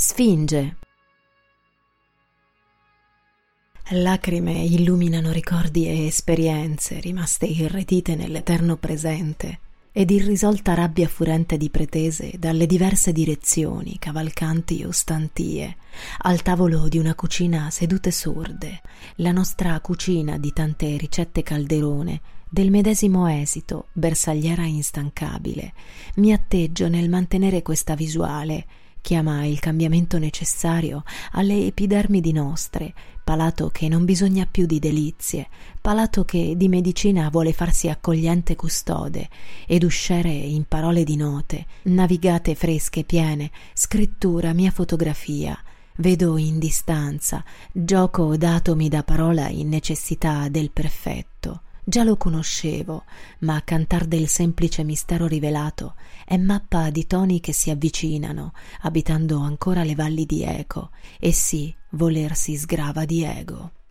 Sfinge. Lacrime illuminano ricordi e esperienze rimaste irretite nell'eterno presente, ed irrisolta rabbia furente di pretese dalle diverse direzioni, cavalcanti o stantie, al tavolo di una cucina sedute sorde, la nostra cucina di tante ricette calderone, del medesimo esito, bersagliera instancabile. Mi atteggio nel mantenere questa visuale, chiama il cambiamento necessario alle epidermidi nostre, palato che non bisogna più di delizie, palato che di medicina vuole farsi accogliente custode, ed uscere in parole di note, navigate fresche piene, scrittura, mia fotografia. Vedo in distanza, gioco d'atomi da parola in necessità del perfetto. Già lo conoscevo, ma cantar del semplice mistero rivelato è mappa di toni che si avvicinano, abitando ancora le valli di eco, e sì, volersi sgrava di ego.